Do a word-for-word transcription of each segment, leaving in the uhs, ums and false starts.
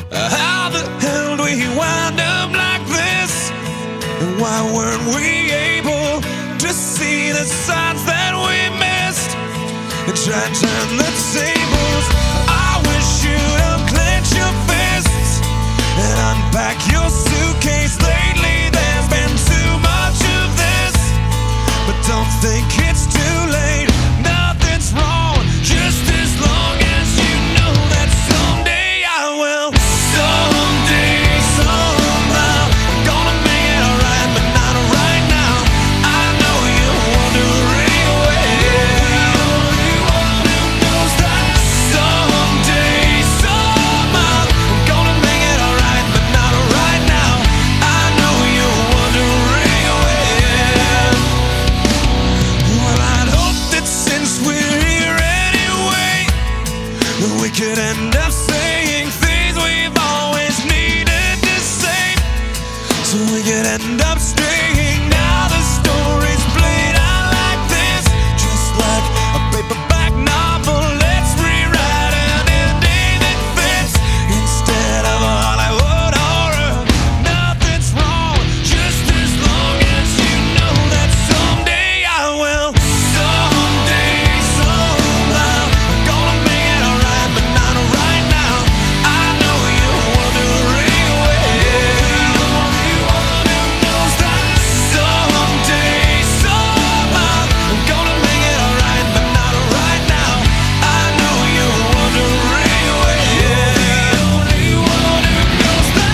How the hell did we wind up like this? And why weren't we able to see the signs that we missed? And try to turn the tables. I wish you'd unclench your fists and unpack your suitcase. Lately there's been too much of this, but don't think it's too late. Nothing's wrong, just as long as you know that someday I will. Someday, somehow, I'm gonna make it alright, but not right now. I know you're wondering where. Who knows that someday, somehow, I'm gonna make it alright, but not right now. I know you're wondering where. Well, I'd hope that since we're here anyway, we could end up saying things we've always needed to say, so we could end up staying. Now the story's played out like this, just like a paperback novel. Let's rewrite an ending that fits instead of a Hollywood horror. Nothing's wrong, just as long as you know that someday I will. Someday, somehow, I'm gonna make it alright, but not right now. I know you're wondering where. Who knows that someday, somehow, I'm gonna make it alright, but not right now. I know you're wondering where. Only one who knows that.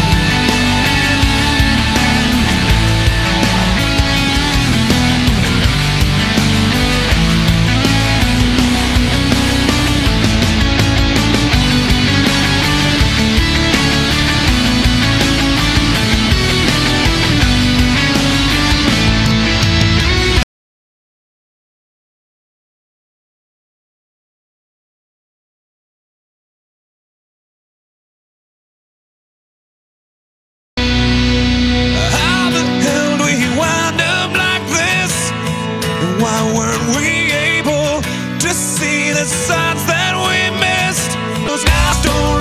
How the hell did we wind up like this? And why weren't we able to see the signs that we missed? Those now stories